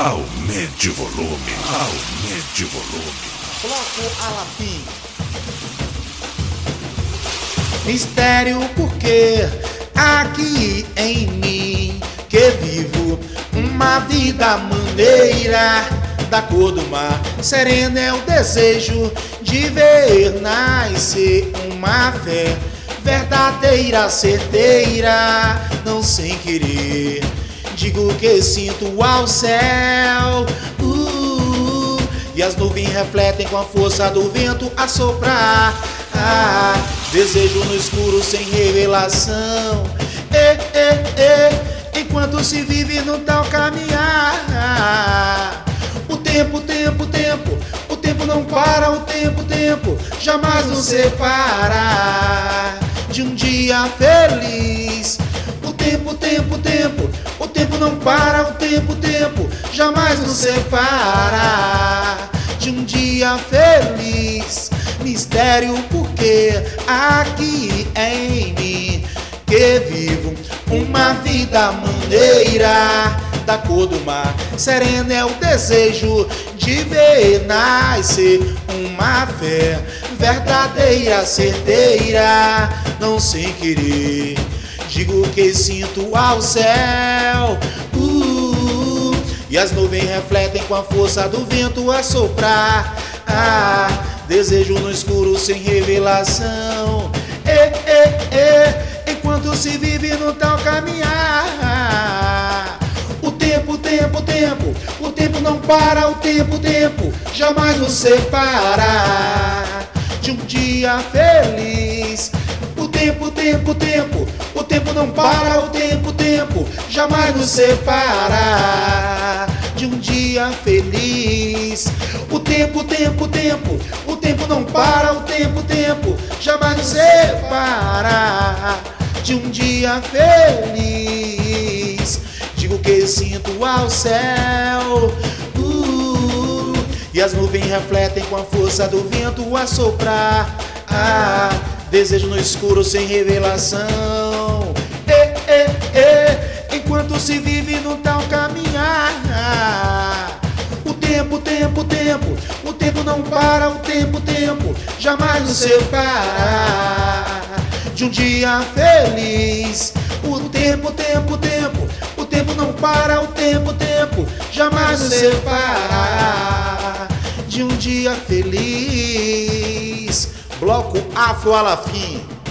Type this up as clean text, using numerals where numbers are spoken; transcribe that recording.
Aumente o volume, aumente o volume. Bloco Alafim. Mistério porque aqui em mim que vivo uma vida maneira da cor do mar. Sereno é o desejo de ver nascer uma fé verdadeira, certeira, não sem querer. Digo que sinto ao céu, e as nuvens refletem com a força do vento a soprar. Desejo no escuro sem revelação, enquanto se vive no tal caminhar. O tempo não para, o tempo jamais nos separa de um dia feliz. O tempo não para, o tempo jamais nos separa de um dia feliz. Mistério porque aqui em mim que vivo uma vida maneira da cor do mar. Sereno é o desejo de ver nascer uma fé verdadeira, certeira, não sem querer. Digo que sinto ao céu, e as nuvens refletem com a força do vento a soprar. Desejo no escuro sem revelação, enquanto se vive no tal caminhar. O tempo não para, o tempo jamais nos separa de um dia feliz. O tempo não para, o tempo jamais nos separa de um dia feliz. O tempo não para, o tempo jamais nos separa de um dia feliz. Digo que sinto ao céu, e as nuvens refletem com a força do vento a soprar. Desejo no escuro sem revelação, enquanto se vive no tal caminhar. O tempo não para, o tempo jamais nos separa de um dia feliz. O tempo não para, o tempo jamais nos separa de um dia feliz. Bloco Afro Alafim.